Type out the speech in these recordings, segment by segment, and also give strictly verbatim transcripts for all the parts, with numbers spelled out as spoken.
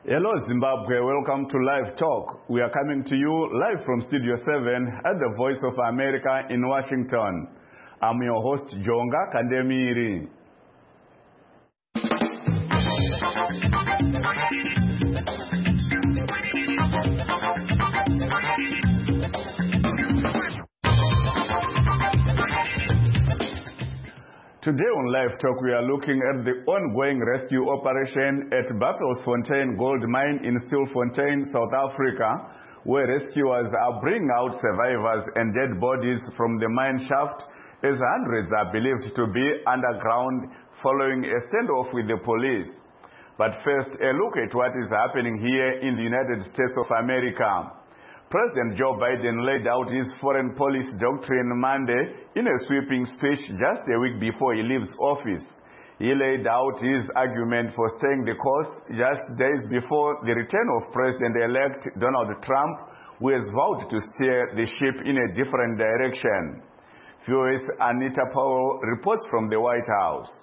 Hello Zimbabwe, welcome to Live Talk. We are coming to you live from Studio seven at the Voice of America in Washington. I'm your host, Jonga Kandemiri. Today on Live Talk, we are looking at the ongoing rescue operation at Bafelsfontein Gold Mine in Stilfontein, South Africa, where rescuers are bringing out survivors and dead bodies from the mine shaft, as hundreds are believed to be underground following a standoff with the police. But first, a look at what is happening here in the United States of America. President Joe Biden laid out his foreign policy doctrine Monday in a sweeping speech just a week before he leaves office. He laid out his argument for staying the course just days before the return of President-elect Donald Trump, who has vowed to steer the ship in a different direction. V O A's Anita Powell reports from the White House.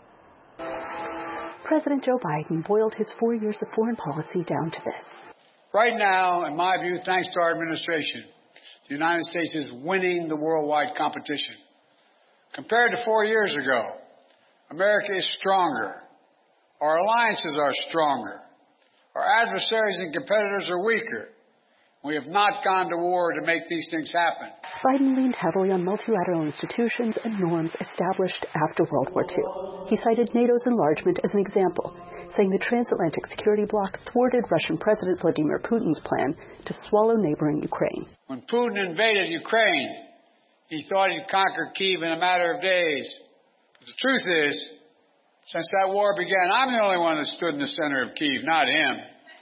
President Joe Biden boiled his four years of foreign policy down to this. Right now, in my view, thanks to our administration, the United States is winning the worldwide competition. Compared to four years ago, America is stronger. Our alliances are stronger. Our adversaries and competitors are weaker. We have not gone to war to make these things happen. Biden leaned heavily on multilateral institutions and norms established after World War Two. He cited NATO's enlargement as an example, saying the transatlantic security bloc thwarted Russian President Vladimir Putin's plan to swallow neighboring Ukraine. When Putin invaded Ukraine, he thought he'd conquer Kyiv in a matter of days. But the truth is, since that war began, I'm the only one that stood in the center of Kyiv, not him.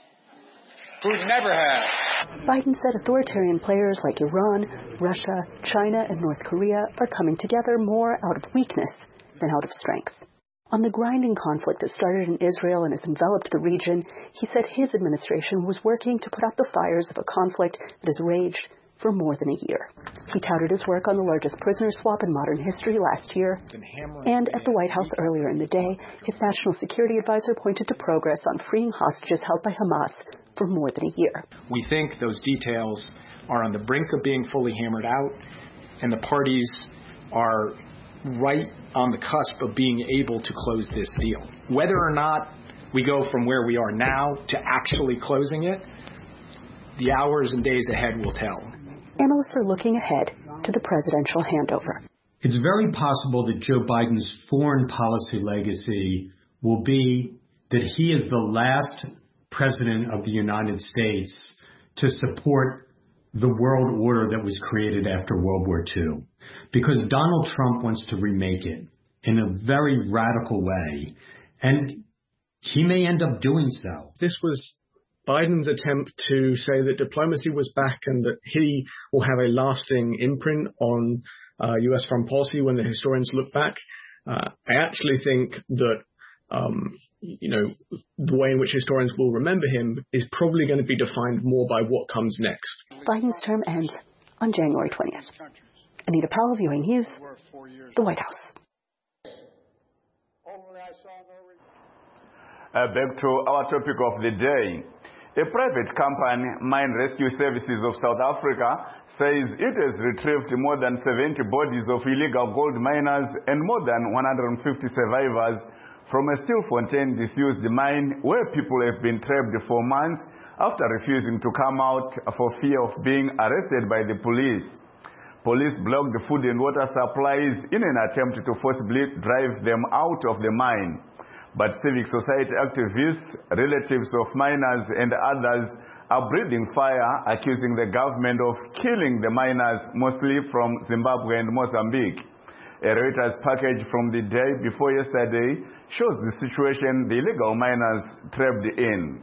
Putin never has. Biden said authoritarian players like Iran, Russia, China, and North Korea are coming together more out of weakness than out of strength. On the grinding conflict that started in Israel and has enveloped the region, he said his administration was working to put out the fires of a conflict that has raged for more than a year. He touted his work on the largest prisoner swap in modern history last year, and at the White House earlier in the day, his national security advisor pointed to progress on freeing hostages held by Hamas for more than a year. We think those details are on the brink of being fully hammered out, and the parties are right on the cusp of being able to close this deal. Whether or not we go from where we are now to actually closing it, the hours and days ahead will tell. Analysts are looking ahead to the presidential handover. It's very possible that Joe Biden's foreign policy legacy will be that he is the last president of the United States to support the world order that was created after World War Two. Because Donald Trump wants to remake it in a very radical way, and he may end up doing so. This was Biden's attempt to say that diplomacy was back and that he will have a lasting imprint on uh, U S foreign policy when the historians look back. Uh, I actually think that um, you know, the way in which historians will remember him is probably going to be defined more by what comes next. Biden's term ends on January twentieth. Anita Powell, Viewing News, the White House. Uh, back to our topic of the day. A private company, Mine Rescue Services of South Africa, says it has retrieved more than seventy bodies of illegal gold miners and more than one hundred fifty survivors from a Stilfontein disused mine where people have been trapped for months after refusing to come out for fear of being arrested by the police. Police blocked the food and water supplies in an attempt to forcibly drive them out of the mine. But civic society activists, relatives of miners and others are breathing fire, accusing the government of killing the miners, mostly from Zimbabwe and Mozambique. A Reuters package from the day before yesterday shows the situation the illegal miners trapped in.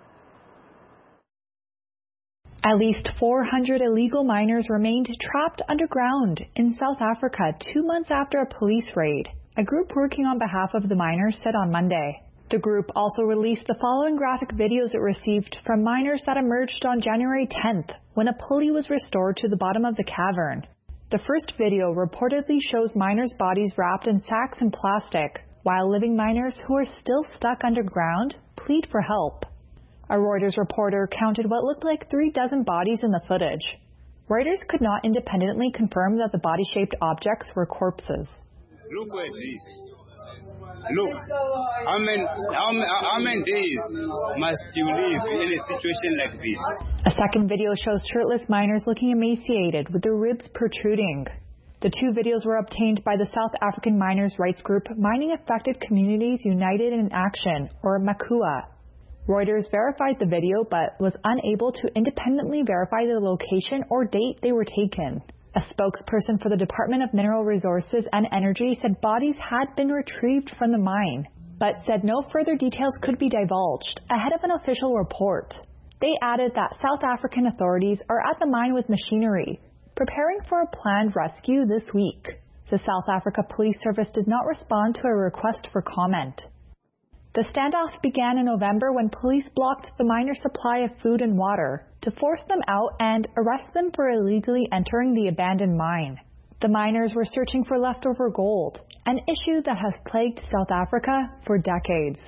At least four hundred illegal miners remained trapped underground in South Africa two months after a police raid, a group working on behalf of the miners said on Monday. The group also released the following graphic videos it received from miners that emerged on January tenth, when a pulley was restored to the bottom of the cavern. The first video reportedly shows miners' bodies wrapped in sacks and plastic, while living miners who are still stuck underground plead for help. A Reuters reporter counted what looked like three dozen bodies in the footage. Reuters could not independently confirm that the body-shaped objects were corpses. Look at this. Look, how many, how, how many days must you live in a situation like this? A second video shows shirtless miners looking emaciated with their ribs protruding. The two videos were obtained by the South African miners' rights group Mining Affected Communities United in Action, or MACUA. Reuters verified the video but was unable to independently verify the location or date they were taken. A spokesperson for the Department of Mineral Resources and Energy said bodies had been retrieved from the mine, but said no further details could be divulged ahead of an official report. They added that South African authorities are at the mine with machinery, preparing for a planned rescue this week. The South Africa Police Service did not respond to a request for comment. The standoff began in November when police blocked the miners' supply of food and water to force them out and arrest them for illegally entering the abandoned mine. The miners were searching for leftover gold, an issue that has plagued South Africa for decades.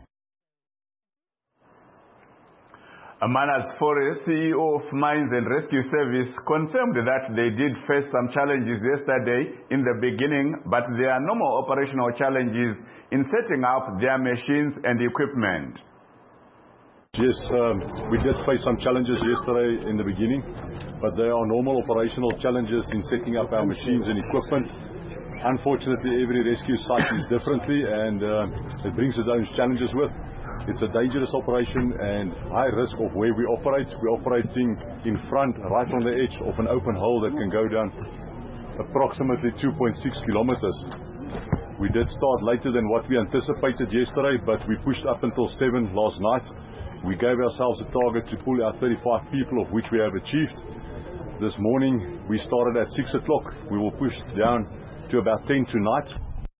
Manus Fore, C E O of Mines and Rescue Service, confirmed that they did face some challenges yesterday in the beginning, but there are no more operational challenges in setting up their machines and equipment. Yes, um, we did face some challenges yesterday in the beginning, but there are normal operational challenges in setting up our machines and equipment. Unfortunately, every rescue site is differently, and uh, it brings its own challenges with. It's a dangerous operation and high risk of where we operate. We're operating in front, right on the edge of an open hole that can go down approximately two point six kilometers. We did start later than what we anticipated yesterday, but we pushed up until seven last night. We gave ourselves a target to pull out thirty-five people, of which we have achieved. This morning we started at six o'clock. We will push down to about ten tonight.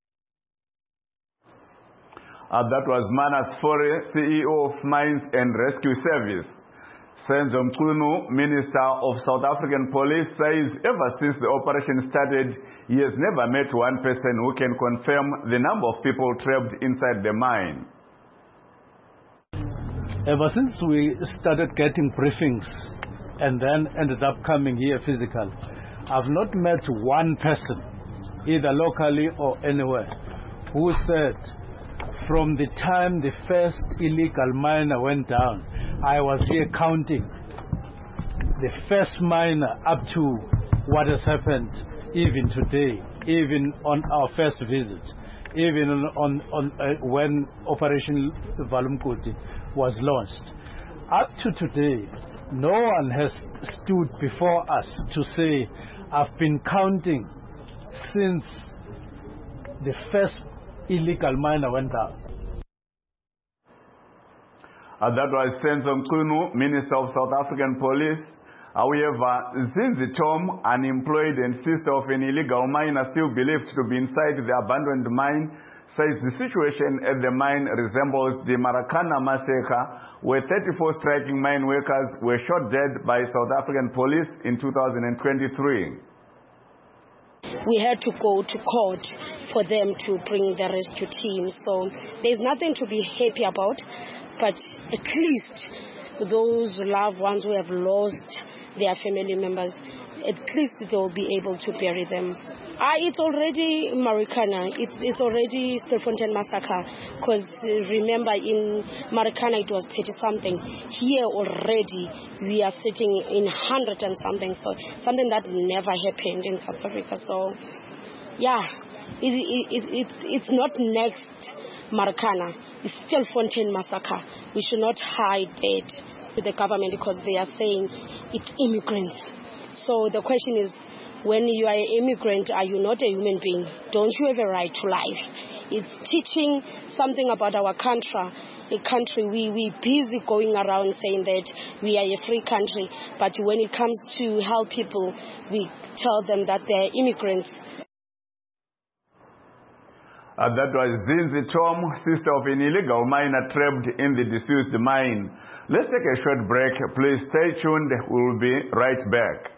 Uh, that was Manus Fore, C E O of Mines and Rescue Service. Senzo Mchunu, Minister of South African Police, says ever since the operation started, he has never met one person who can confirm the number of people trapped inside the mine. Ever since we started getting briefings and then ended up coming here physical, I've not met one person, either locally or anywhere, who said, from the time the first illegal miner went down, I was here counting the first miner up to what has happened even today, even on our first visit, even on, on, on uh, when Operation Valumkoti was launched. Up to today, no one has stood before us to say, I've been counting since the first illegal miner went out. Uh, that was Senzo Mchunu, Minister of South African Police. However, Zinzi Tom, an employed and sister of an illegal miner still believed to be inside the abandoned mine, says the situation at the mine resembles the Maracana massacre, where thirty-four striking mine workers were shot dead by South African police in two thousand twenty-three. We had to go to court for them to bring the rescue team. So there's nothing to be happy about, but at least those loved ones who have lost their family members, at least they'll be able to bury them. Ah, it's already Maracana. It's it's already Stilfontein massacre. Because uh, remember, in Maracana it was thirty something. Here already we are sitting in hundred and something. So something that never happened in South Africa. So yeah, it, it, it, it it's not next Maracana. It's Stilfontein massacre. We should not hide it with the government because they are saying it's immigrants. So the question is, when you are an immigrant, are you not a human being? Don't you have a right to life? It's teaching something about our country. A country, we, we busy going around saying that we are a free country, but when it comes to help people, we tell them that they're immigrants. Uh, that was Zinzi Tom, sister of an illegal miner trapped in the disused mine. Let's take a short break. Please stay tuned. We'll be right back.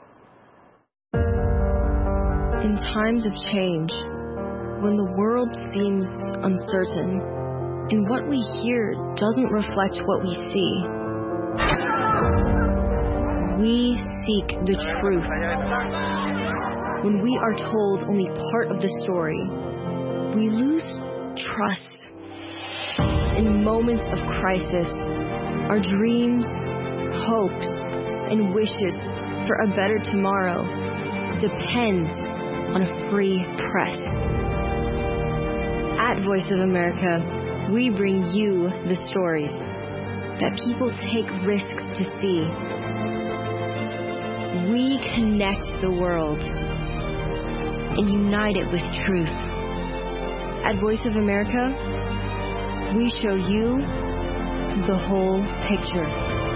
In times of change, when the world seems uncertain, and what we hear doesn't reflect what we see, We seek the truth. When we are told only part of the story, we lose trust. In moments of crisis, our dreams, hopes, and wishes for a better tomorrow depends on a free press. At Voice of America, we bring you the stories that people take risks to see. We connect the world and unite it with truth. At Voice of America, we show you the whole picture.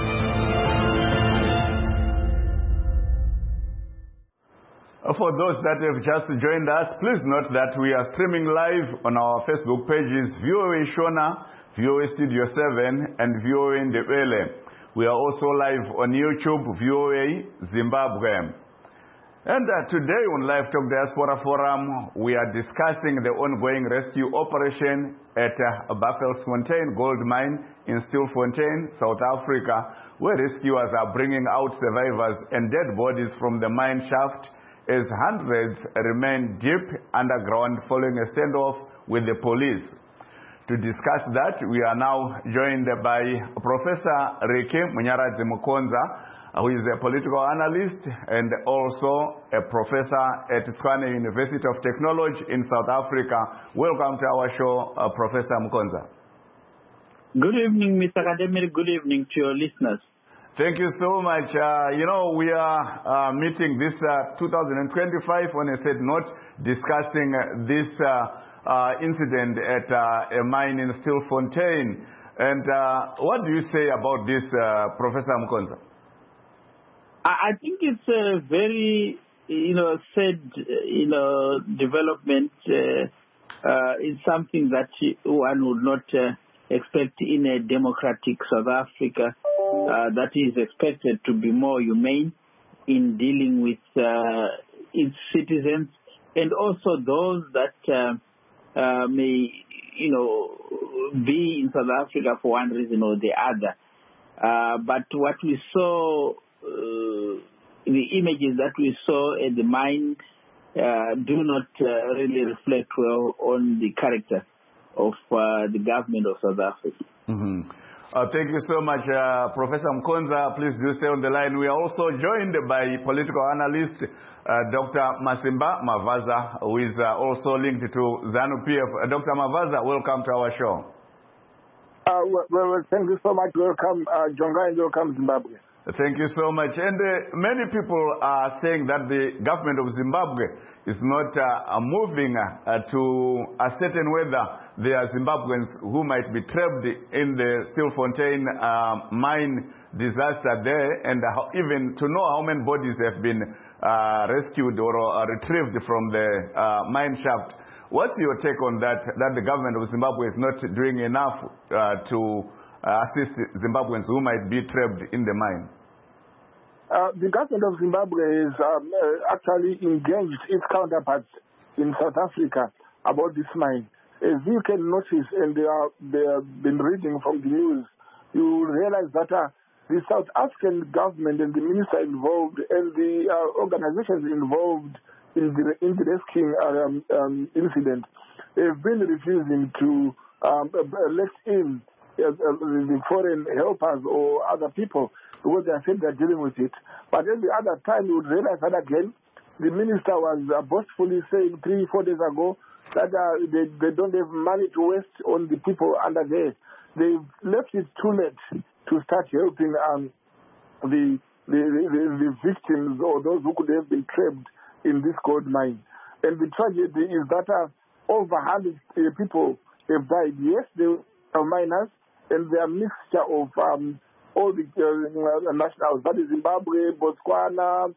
For those that have just joined us, please note that we are streaming live on our Facebook pages, V O A Shona, V O A Studio seven, and V O A Ndebele. We are also live on YouTube, V O A Zimbabwe. And uh, today on Live Talk Diaspora Forum, we are discussing the ongoing rescue operation at uh, Bafelsfontein Gold Mine in Stilfontein, South Africa, where rescuers are bringing out survivors and dead bodies from the mine shaft as hundreds remain deep underground following a standoff with the police. To discuss that, we are now joined by Professor Reke Munyaradzi Mukonza, who is a political analyst and also a professor at Tshwane University of Technology in South Africa. Welcome to our show, uh, Professor Mukonza. Good evening, Mister Kademir. Good evening to your listeners. Thank you so much. Uh, you know, we are uh, meeting this uh, two thousand twenty-five on a set note, discussing uh, this uh, uh, incident at uh, a mine in Stilfontein. And uh, what do you say about this, uh, Professor Mukonza? I think it's a very, you know, sad, you know, development. Uh, uh, it's something that one would not uh, expect in a democratic South Africa uh, that is expected to be more humane in dealing with uh, its citizens and also those that uh, uh, may, you know, be in South Africa for one reason or the other. Uh, but what we saw, uh, the images that we saw at the mine uh, do not uh, really reflect well on the character of uh, the government of South Africa. Mm-hmm. Uh, thank you so much, uh, Professor Mukonza. Please do stay on the line. We are also joined by political analyst uh, Doctor Masimba Mavaza, who is uh, also linked to ZANU-P F. Uh, Doctor Mavaza, welcome to our show. Uh, well, well, thank you so much. Welcome, uh, Jonga, and welcome, Zimbabwe. Thank you so much. And uh, many people are saying that the government of Zimbabwe is not uh, moving uh, to ascertain whether there are Zimbabweans who might be trapped in the Stilfontein uh, mine disaster there, and uh, even to know how many bodies have been uh, rescued or uh, retrieved from the uh, mine shaft. What's your take on that, that the government of Zimbabwe is not doing enough uh, to uh, assist Zimbabweans who might be trapped in the mine? Uh, the government of Zimbabwe is um, uh, actually engaged its counterparts in South Africa about this mine. As you can notice, and they, are, they have been reading from the news, you realize that uh, the South African government and the minister involved and the uh, organizations involved in the, in the rescuing um, um, incident have been refusing to um, let in uh, the foreign helpers or other people because they said they're dealing with it. But at the other time, you would realize that again, the minister was uh, boastfully saying three, four days ago that uh, they, they don't have money to waste on the people under there. They've left it too late to start helping um, the, the, the, the victims or those who could have been trapped in this gold mine. And the tragedy is that uh, over one hundred uh, people have died. Yes, they are miners, and they are a mixture of um, all the uh, nationals, that is Zimbabwe, Botswana,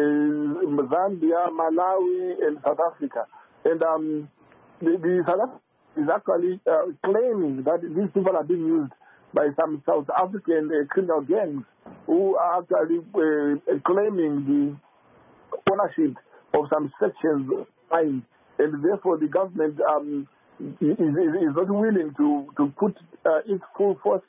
uh, Zambia, Malawi, and South Africa. And um, the, the South Africa is actually uh, claiming that these people are being used by some South African uh, criminal gangs who are actually uh, claiming the ownership of some sections of mine, and therefore the government um, is, is, is not willing to, to put uh, its full force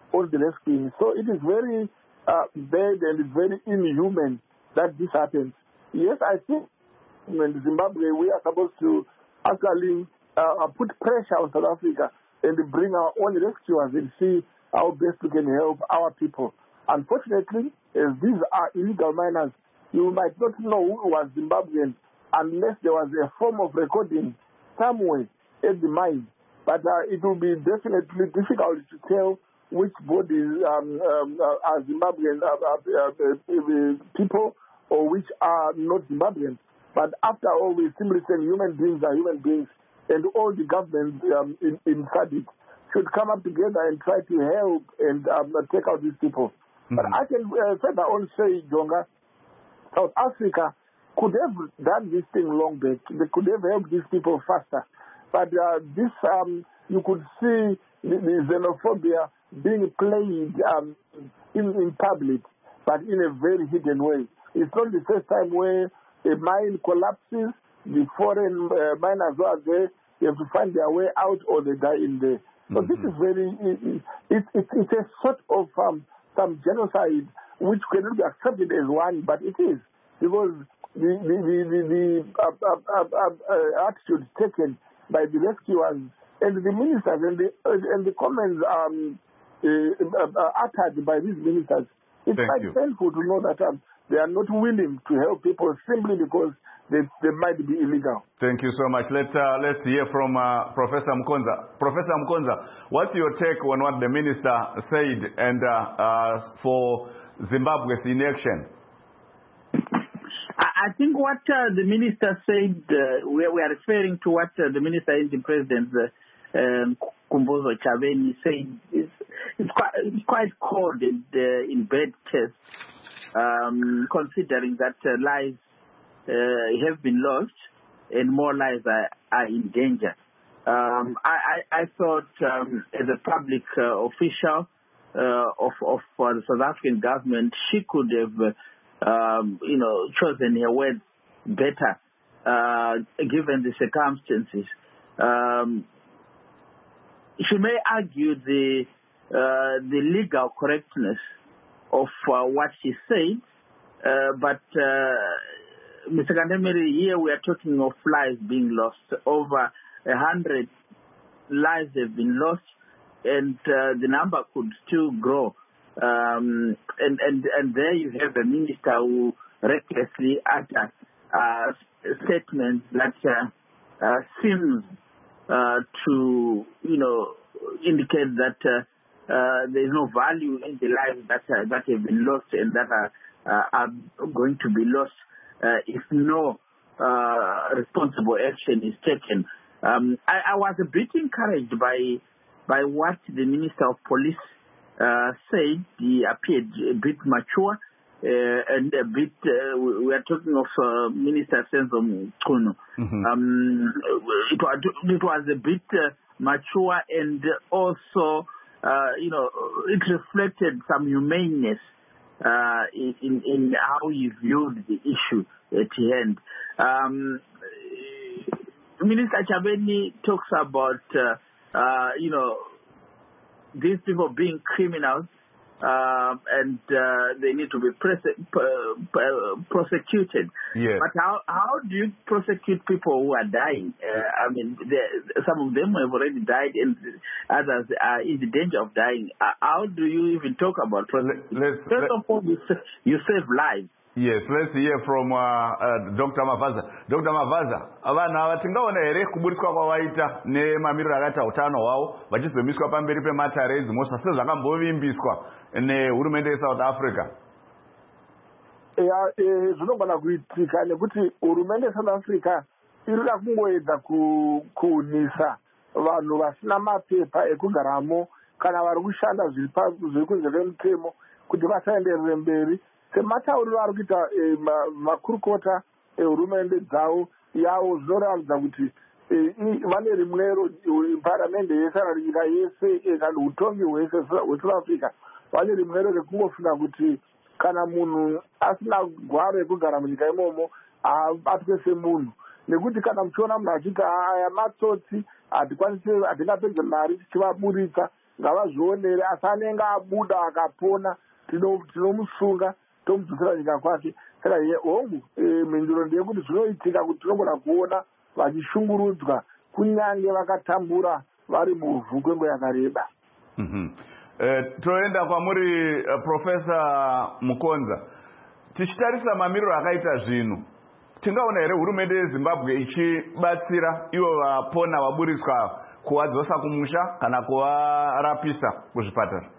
on the rescuing. So it is very uh, bad and it's very inhuman that this happens. Yes, I think in Zimbabwe we are supposed to actually uh, put pressure on South Africa and bring our own rescuers and see how best we can help our people. Unfortunately, as these are illegal miners, you might not know who was Zimbabwean unless there was a form of recording somewhere at the mine. But uh, it will be definitely difficult to tell which bodies um, um, are Zimbabwean uh, uh, uh, people or which are not Zimbabwean. But after all, we simply say human beings are human beings, and all the governments um, in, in SADC should come up together and try to help and um, take out these people. Mm-hmm. But I can uh, further on say, Jonga, South Africa could have done this thing long back. They could have helped these people faster. But uh, this, um, you could see the, the xenophobia being played um, in, in public, but in a very hidden way. It's not the first time where a mine collapses, the foreign uh, miners who are there, they have to find their way out or they die in there. So mm-hmm. this is very, it, it, it, it's a sort of um, some genocide which cannot be accepted as one, but it is. Because the, the, the, the, the uh, uh, uh, uh, attitude taken by the rescuers and the ministers and the, uh, and the comments um, uh, uh, uttered by these ministers, it's Thank quite you. painful to know that um, they are not willing to help people simply because they, they might be illegal. Thank you so much. Let, uh, let's hear from uh, Professor Mkonza. Professor Mkonza, what's your take on what the minister said and uh, uh, for Zimbabwe's inaction? I think what uh, the minister said, uh, we, we are referring to what uh, the minister and the president, uh, um, Kumbuzo Chaveni, said is, is quite, it's quite cold and uh, in bad taste, um, considering that uh, lives uh, have been lost and more lives are, are in danger. Um, I, I, I thought um, as a public uh, official uh, of, of uh, the South African government, she could have uh, Um, you know, chosen her words better, uh, given the circumstances. Um, she may argue the uh, the legal correctness of uh, what she said, uh, but uh, Mister Kandemiri, here we are talking of lives being lost. Over a hundred lives have been lost, and uh, the number could still grow. Um, and, and, and there you have a minister who recklessly uttered uh, statements that uh, uh, seems uh, to, you know, indicate that uh, uh, there is no value in the lives that uh, that have been lost and that are, uh, are going to be lost uh, if no uh, responsible action is taken. Um, I, I was a bit encouraged by by what the Minister of Police Uh, said. He appeared a bit mature uh, and a bit, uh, we are talking of uh, Minister Senzo Mchunu. Mm-hmm. Um, it, was, it was a bit uh, mature and also, uh, you know, it reflected some humaneness uh, in, in how he viewed the issue at hand. Um, Minister Chaveni talks about, uh, uh, you know, these people being criminals uh, and uh, they need to be prese- p- p- prosecuted. Yes. But how how do you prosecute people who are dying? Uh, I mean, some of them have already died and others are in the danger of dying. Uh, how do you even talk about prosecution? Let's, First let, of all, you, sa- you save lives. Yes, let's hear from uh, uh, Doctor Mavaza. Doctor Mavaza, avana vatingaona here kuburiswa kwawaita nemamiriro akaita utano hwavo vachizomiswa pamberi pematare edzimhosva sezvakambovimbiswa nehurumende yeSouth Africa. Ya, eh, zvinogona kuitika nekuti hurumende yeSouth Africa irikuda kungoedza kuunisa vanhu vasina mapepa ekugaramo kana vari kushanda zviri kunze kwemutemo kuti vasaenderere mberi. Sematauriro ari kuita makurukota ehurumende dzavo yavo zvinoratidza kuti vane rimwero paramende yese kana nyika yese kana utongi hwese hweSouth Africa vane rimwero rekungofunga kuti kana munhu asina gwaro rekugara munyika imomo abatwe semunhu, nekuti kana muchiona munhu achiti aya matsotsi hatikwanisi hatingapedze mari tichivaburitsa ngavazvionere, asi anenge abuda akapona tinomusunga tomudzosera nyika kwake. Saka hongu mhinduro ndeyekuti zvinoitika kuti tinogona kuona vachishungurudzwa kunyange vakatambura vari muvhu kwenguva yakareba. Mm-hmm. Uh, toenda kwamuri uh, Profesa Mukonza, tichitarisa mamiriro akaita zvinhu, tingaona here hurumende yeZimbabwe ichibatsira ivo vapona vaburiswa kuvadzosa kumusha kana kuvarapisa kuzvipatara?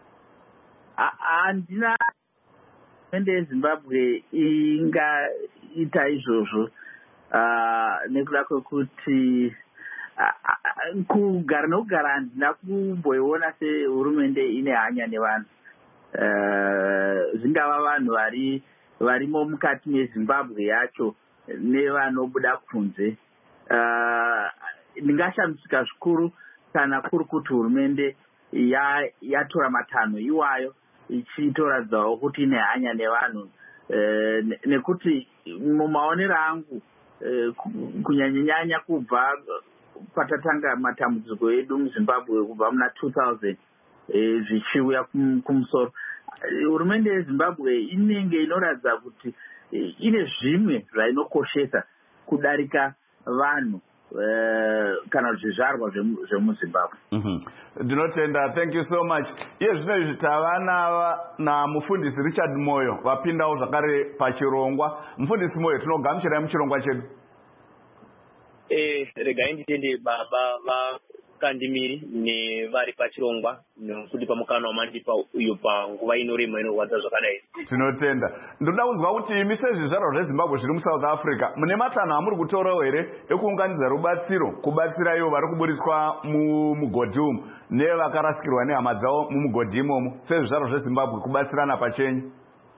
Handina hurumende yeZimbabwe ingaita izvozvo nekuda kwekuti kugara nokugara handina kumboiona sehurumende ine hanya nevanhu, zvingava vanhu vari varimo mukati meZimbabwe yacho nevanobuda kunze. Ndingashamisika zvikuru kana kuri kuti hurumende yatora matanho iwayo ichitoradzawo kuti ine hanya nevanhu, nekuti mumaonero angu kunyanyanyanya kubva patatanga matambudziko edu muZimbabwe kubva muna two thousand zvichiuya kumusoro, hurumende yeZimbabwe inenge inoratidza kuti ine zvimwe zvainokoshesa kudarika vanhu kana zvizvarwa zvemuZimbabwe. Ndinotenda. Thank you so much. Iye zvino izvi tava namufundisi Richard Moyo vapindawo zvakare pachirongwa. Mufundisi Moyo, tinogamuchirai muchirongwa chedu. Eh, regai nditende baba vakandimiri nevari pachirongwa nekuti pamukana wamandipa uyo panguva inorema inorwadza zvakadai. Tinotenda. Ndoda kunzwa kuti imi sezvizvarwa zveZimbabwe zviri muSouth Africa mune matanho amuri kutorawo here ekuunganidza rubatsiro kubatsira ivo vari kuburiswa mumugodhi umu nevakarasikirwa nehama dzavo mumugodhi imomo, sezvizvarwa zveZimbabwe kubatsirana pachenyu?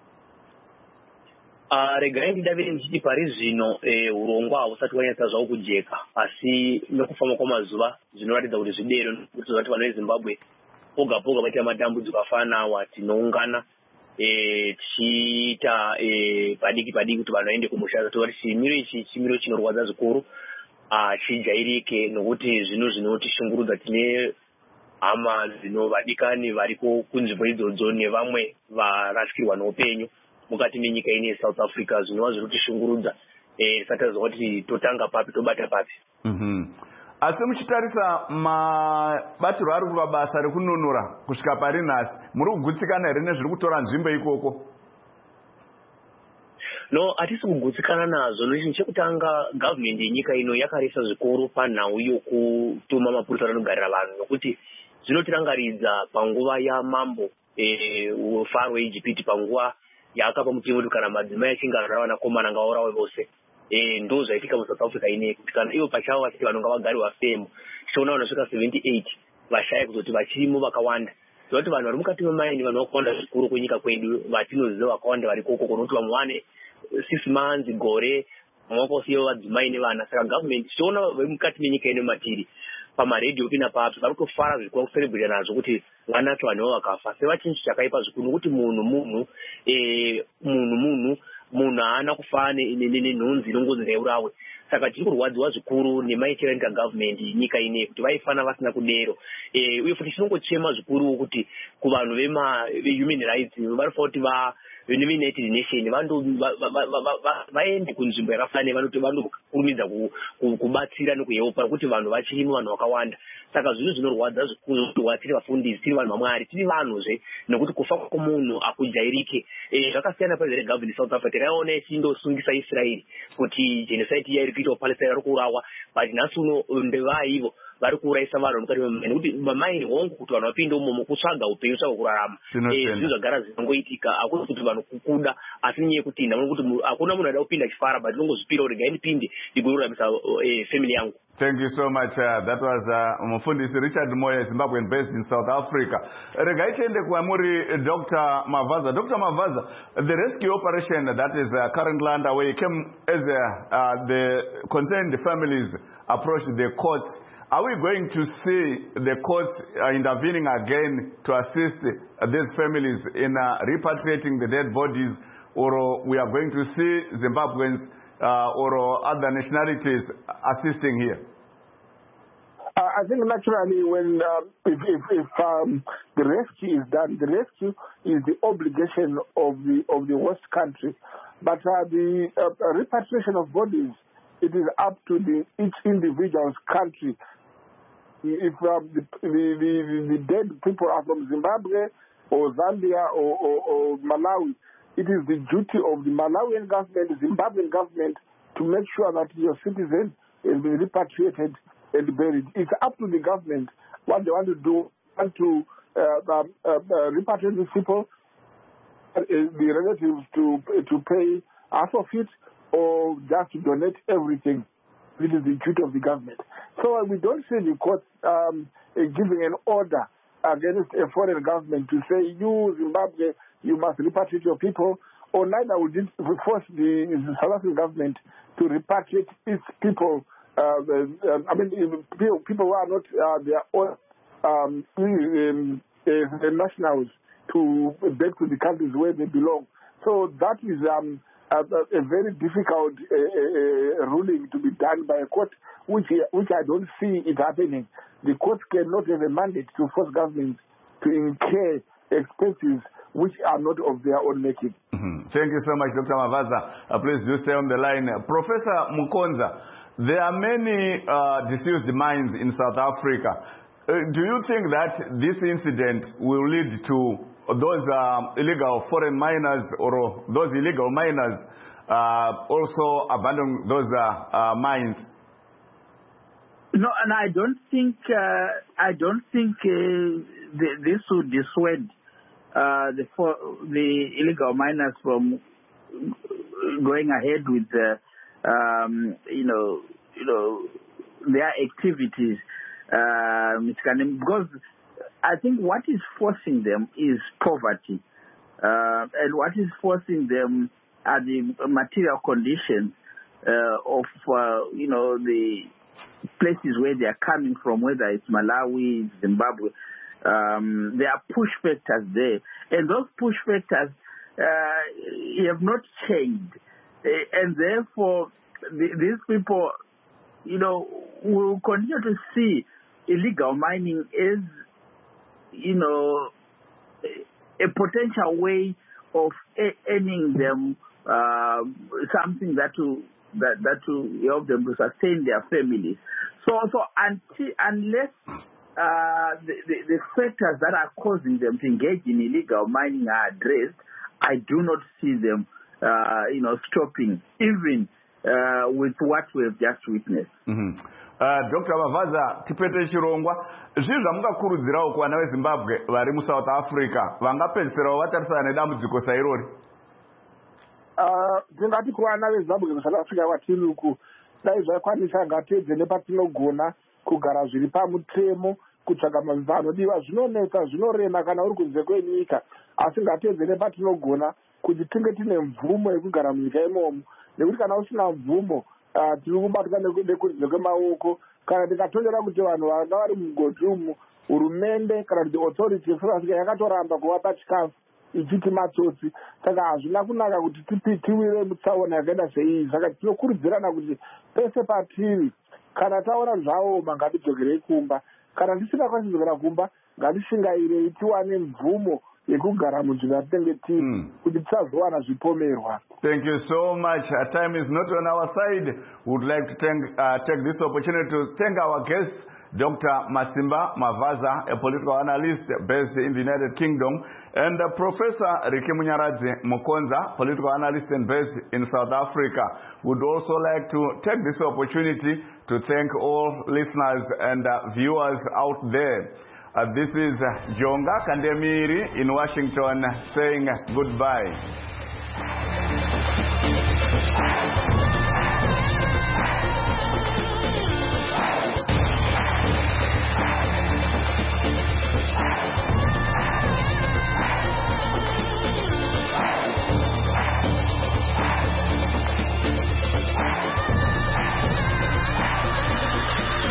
Uh, regai ndidavire ndichiti pari zvino urongwa hausati wanyatsa zvawo kujeka, asi nekufamba kwamazuva zvinoratidza kuti zvidero, kuti vati vanhu veZimbabwe poga poga vaita matambudziko akafanana awa tinoungana tichiita padiki padiki kuti vanhu vaende kumusha, tovati chimiro ichi chimiro chinorwadza zvikuru chijairike, nokuti zvino zvinotishungurudza tine hama dzinovadikani variko kunzvimbo idzodzo nevamwe varasikirwa neupenyu mukati menyika ine yeSouth Africa, zvinova zviri kutishungurudza. Saka tazwa kuti totanga papi tobata papi. Asi muchitarisa mabatiro ari kuva basa rekununura kusvika pari nhasi, muri kugutsikana here nezviri kutora nzvimbo ikoko? No, hatisi kugutsikana nazvo. Nechinhu chekutanga, gavhmendi yenyika ino yakarisa zvikuru panhau yokutuma mapurisa anogarira vanhu, nokuti zvinotirangaridza panguva yamambo Faro weIjipiti, panguva yaakapa mutemo kuti kana madzimai achinge arwara vanakomana ngavaurawe vose. Ndo zvaitika muSouth Africa ine, kuti kana ivo pachavo vachiti vanhu ngavagare vafemo. Tichiona vanosvika seventy-eight vashaya kuzoti vachirimo vakawanda. Zvoti vanhu vari mukati memaini, vanhu vakawanda zvikuru kwenyika kwedu, vatinoziva vakawanda vari koko, kunokuti vamwe vane six months gore mavakosiyevo vadzimai nevana. Saka gavhmendi tichiona vari mukati menyika ine matiri pamaredhiyo pina papi vari kutofara zvikuru kuserebhita nazvo kuti vanacho vanhu vakafa. Seva chinhu chakaipa zvikuru, nokuti munhu munhu munhu munhu munhu haana kufa nenhunzi inongozi reurawe. Saka tiri kurwadziwa zvikuru nemaitiro anoita gavhmendi nyika ine kuti vaifana vasina kudero. Uye futi tinongochema zvikuru kuti kuvanhu vehuman rights vari kuti va United Nation vandu vaende kunzvimbo yakafanira, vanoti vandokurumidza kubatsira nekuyepa kuti vanhu vachirimo, vanhu vakawanda. Saka zvinhu zvinorwadza zvikuru kuti tiri vafundisi, tiri vanhu vaMwari, tiri vanhuzve, nekuti kufa kwomunhu akujairike. Zvakasiyana pazere gavhmendi South Africa takaiona ichindosungisa Israeri kuti genocide iya iri kuitwa Palestine vari kuurawa, but nhasi uno ndevaivo vari kuuraisa vanhu mukati memaini, nekuti mamaini hongu kuti vanhu vapinde umomo kutsvaga upenyu, tsvaga kurarama. Zvinhu zvagara zvinongoitika, hakusi kuti vanhu kukuda, asi nyaya kuti ndaona kuti hakuna munhu ada kupinda chifara, but ndingozvipira kuti ngaindipinde ndigoramisa family yangu. Thank you so much. Uh, that was uh, Mufundisi Richard Moyo, Zimbabwean based in South Africa. Regai tiende kwamuri Doctor Mavaza. Doctor Mavaza, the rescue operation that is uh, currently underway came as uh, uh, the concerned families approached the courts. Are we going to see the courts uh, intervening again to assist uh, these families in uh, repatriating the dead bodies, or uh, we are going to see Zimbabweans uh, or uh, other nationalities assisting here? Uh, I think naturally when um, if, if, if um, the rescue is done, the rescue is the obligation of the of the host country. But uh, the uh, repatriation of bodies, it is up to the each individual's country. If uh, the, the, the, the dead people are from Zimbabwe or Zambia or, or, or Malawi, it is the duty of the Malawian government, the Zimbabwean government, to make sure that your citizen has been repatriated and buried. It's up to the government what they want to do, want to uh, uh, uh, repatriate these people, uh, the relatives to to pay half of it, or just to donate everything. It is the duty of the government. So uh, we don't see the court um, uh, giving an order against a foreign government to say, you, Zimbabwe, you must repatriate your people, or neither would it force the, the South African government to repatriate its people. Uh, uh, I mean, people, people who are not uh, their own um, um, uh, nationals to back to the countries where they belong. So that is um, a, a very difficult uh, uh, ruling to be done by a court, which which I don't see it happening. The court cannot have a mandate to force governments to incur expenses which are not of their own making. Mm-hmm. Thank you so much, Doctor Mavaza. Uh, please do stay on the line. Uh, Professor Mukonza, there are many uh, disused mines in South Africa. Uh, do you think that this incident will lead to those uh, illegal foreign miners or those illegal miners uh, also abandoning those uh, uh, mines? No, and I don't think uh, I don't think uh, the, this would dissuade uh, the for, the illegal miners from going ahead with the, um, you know, you know, their activities, uh, because I think what is forcing them is poverty, uh, and what is forcing them are the material conditions uh, of, uh, you know, the places where they are coming from, whether it's Malawi, Zimbabwe. Um, there are push factors there, and those push factors uh, have not changed, uh, and therefore the, these people, you know, will continue to see illegal mining as, you know, a potential way of earning them uh, something that will that that will help them to sustain their families. So, so until unless uh, the, the the factors that are causing them to engage in illegal mining are addressed, I do not see them, uh, you know, stopping, even uh, with what we have just witnessed. Mm-hmm. uh, Doctor Mavaza, tipete chirongwa zvinhu zvamungakurudzirawo kuvana veZimbabwe vari muSouth Africa vangapedzisirawo vatarisana nedambudziko sairori? Tingati kuvana veZimbabwe muSouth Africa vatiri uku dai zvaikwanisa ngatiedze nepatinogona kugara zviri pamutemo kutsvaga mabasa anodiwa. Zvinonetsa, zvinorema kana uri kunze kwenyika, asi ngatiedze nepatinogona kuti tinge tine mvumo yekugara munyika imomo, nekuti kana usina mvumo tiri kubatwa nekunze kwemaoko. Kana tikatonyera kuti vanhu vanga vari mugodhi umu, hurumende kana kuti authority yeSouth Africa yakatoramba kuvapa chikafu ichiti matsotsi, saka hazvina kunaka kuti tiwire mutsaona yakaenda sei. Saka tinokurudzirana kuti pese patiri, kana taona zvaoma ngatidzokerei kumba, kana tisingakwanisi kudzokera kumba ngatishingairei tiwane mvumo yekugara munzvimbo yatinenge tiri kuti tisazowana zvipomerwa. Thank you so much. Our time is not on our side. We would like to thank, uh, take this opportunity to thank our guests, Doctor Masimba Mavaza, a political analyst based in the United Kingdom, and uh, Professor Riki Munyaradzi Mukonza, political analyst and based in South Africa. Would also like to take this opportunity to thank all listeners and uh, viewers out there. Uh, this is uh, Jonga Kandemiri in Washington saying goodbye.